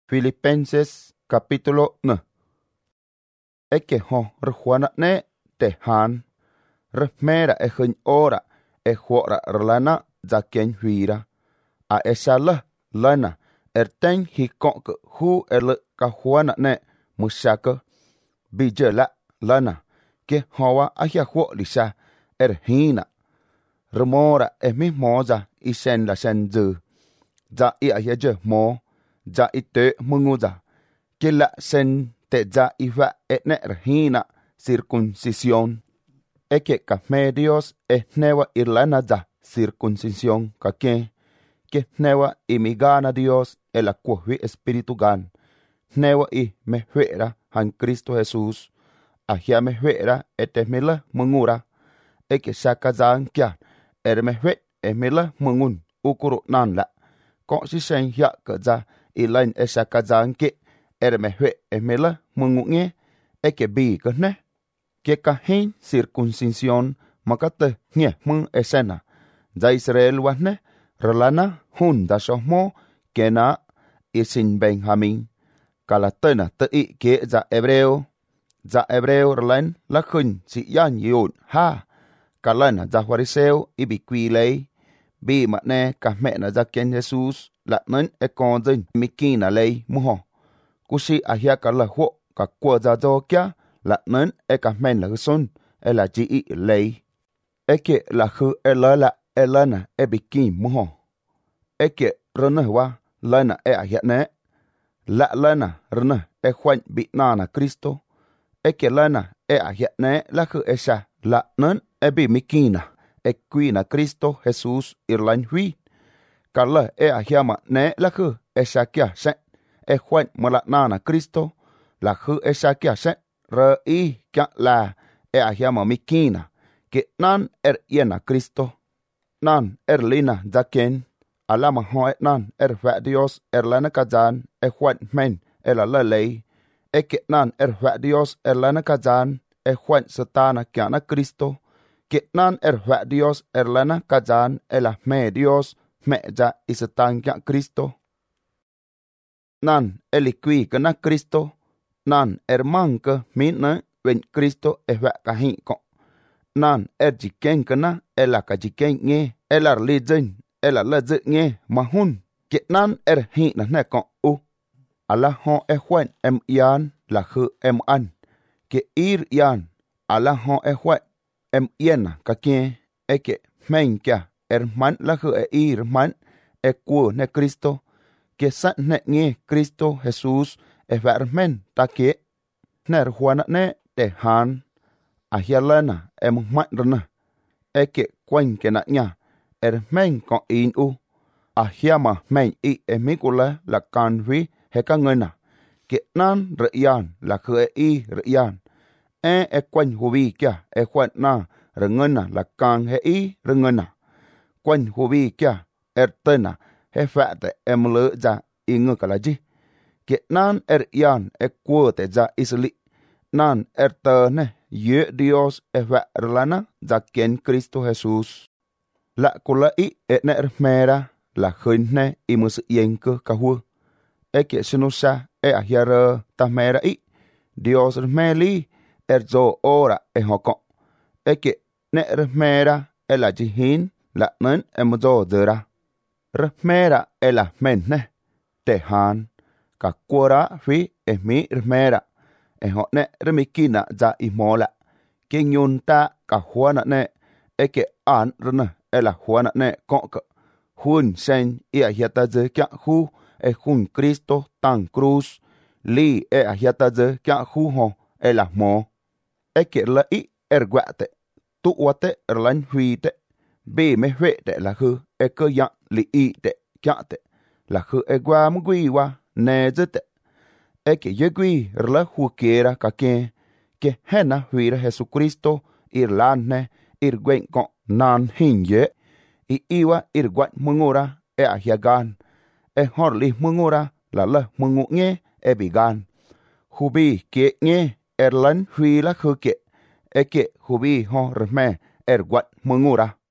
Filipenses capítulo 1. Eke ho rejuana ne te han. Remera e hun ora e huora rlana za ken huira. A esala lana ten hi konk hu ele ka huana ne musaka. Bijela lana ke hoa ahia huo lisa hina. Remora e mi moza isen la senzu. Za I ahia je mo. Za ite munguza. Kila sen te za iwa etne hina circuncisión. Eke ka me Dios newa irlana za circuncisión ka ke newa imigana Dios el akuhi espíritu gan. Newa I mehuera han Cristo Jesús. Ahia mehuera etemila mungura. Eke sakazan kia mehuet emila mungun ukuru nanla. Ko si sen ya kaza ilain esakazan ke mehuet emila mungunge eke bi kene. Que kahin circuncisión makate nye mung esena. Za Israel wane relana hun da shohmo kena isin Benjamin. Kalatena te I ke za Hebreo. Za Hebreo relan la khun si yan yun ha. Kalana za Fariseo ibikwi lei. Bi matne kahmena za ken Jesus la nen e konzin mikina lei muho. Kusi ahia kala ho ka kwa za zo kya. La nen e ka men la sun e la ji I lei. Eke la khu e la elana e bikin muho. Eke rene wa lana e ahia ne. La lana rene e juan bitnana Cristo. Eke lana e ahia ne la khu esa la nen e bi mikina. E kuina Cristo Jesus irlan hui. Kala e ahia ma ne la khu esa kia se. E juan malatnana Cristo. La khu esa kia se. Re I kia la e ahia ma mikina. Ke nan yena Cristo. Nan lina zaken. Alama ho nan va Dios lana kazan e juan men la lei. Ke nan va Dios lana kazan e juan satana kia na Cristo. Ke nan va Dios lana kazan la me Dios me ja isatan kia Cristo. Nan elikwi kana Cristo. Nan manke minne wen Cristo va kahin ko. Nan jiken kana la ka jiken nge lijen la nge mahun. Ke nan hin na ne ko u. Ala ho juan yan la khu an. Ke ir yan ala ho juan yena ka eke men kya man la khu ir man ku ne Cristo. Que sa ne nge Cristo Jesus vermen ta ke ner juana ne te han ahialana man eke kwen ke na nya men ko in u ahiama men I emikula la kanwi he kangena ke nan reyan la khue I reyan e kwen hubi kya kwen na rengena la kan he I rengena kwen hubi kya tena he fate emle za ingu kalaji. Ke nan yan kuote za isli. Nan tene ye Dios va relana za ken Cristo Jesús. La kula I ne mera la khunne I mus yenke kahu. Eke sinusa ahiara ta mera I. Dios meli zo ora hoko. Eke ne mera la jihin la nen emzo dera. Remera la menne te han. Ka kuora fi mi remera. Hone remikina za imola. Ke nyunta ka huana ne. Eke an rene la huana ne konka. Hun sen ahiata ze kia hu hun Cristo tan cruz. Li ahiata ze kia hu ho la mo. Eke la I guate. Tuwate erlan huite. Be me huete la hu eke ya li I te kia te. La hu gua mugui wa ne zete. Eke yegui rla hukiera kake. Ke hena huira Jesucristo irlane irguen ko nan hinye. I iwa irguat mungura ahiagan. Horli mungura la mungunye bigan. Hubi ke nye erlan huila huke. Eke hubi ho reme erguat mungura.